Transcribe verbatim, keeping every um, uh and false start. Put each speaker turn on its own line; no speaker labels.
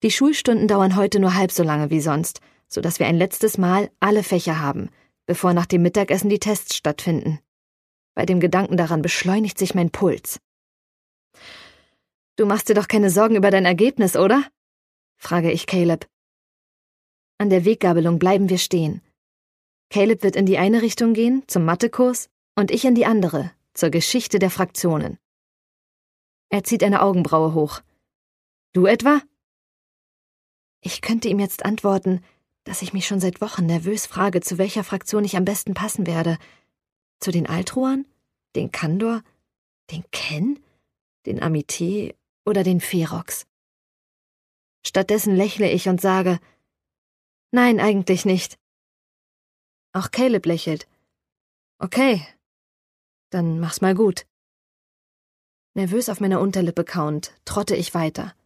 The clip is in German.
Die Schulstunden dauern heute nur halb so lange wie sonst, sodass wir ein letztes Mal alle Fächer haben, bevor nach dem Mittagessen die Tests stattfinden. Bei dem Gedanken daran beschleunigt sich mein Puls. »Du machst dir doch keine Sorgen über dein Ergebnis, oder?« frage ich Caleb. An der Weggabelung bleiben wir stehen. Caleb wird in die eine Richtung gehen, zum Mathekurs, und ich in die andere, zur Geschichte der Fraktionen. Er zieht eine Augenbraue hoch. »Du etwa?« Ich könnte ihm jetzt antworten, dass ich mich schon seit Wochen nervös frage, zu welcher Fraktion ich am besten passen werde. Zu den Altruan, den Kandor, den Ken, den Amité oder den Ferox. Stattdessen lächle ich und sage, »Nein, eigentlich nicht.« Auch Caleb lächelt. »Okay, dann mach's mal gut.« Nervös auf meiner Unterlippe kauend, trotte ich weiter.